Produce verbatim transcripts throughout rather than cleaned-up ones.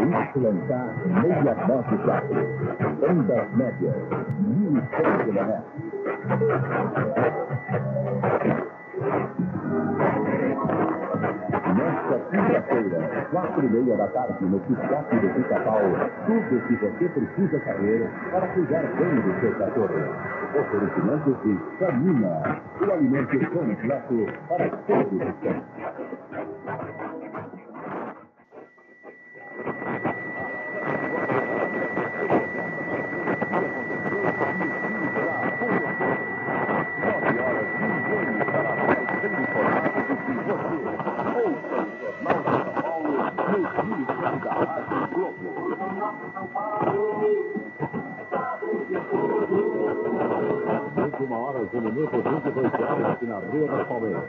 Y K seiscentos e noventa e quatro. Ondas médias, mil e cem quilohertz. Nesta quinta-feira, quatro e meia da tarde, no Piscate do Pica-Pau, tudo o que você precisa saber para cuidar bem do seu cachorro. Oferecimento de Samina, o alimento completo para todos os cães. vinte e uma horas, um minuto, vinte e dois horas, aqui na Rua das Palmeiras.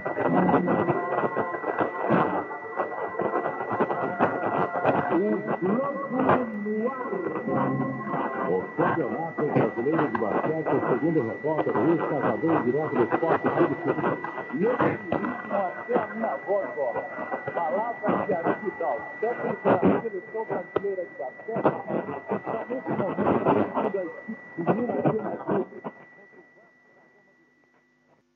O Campeonato Brasileiro de Basquete, segundo o repórter Luiz Casador, direto do Esporte Clube. E esse ritmo até minha voz, ó. Palavras de Arquidal, técnico da seleção brasileira de basquete, está nesse momento, a equipe de Minas Gerais.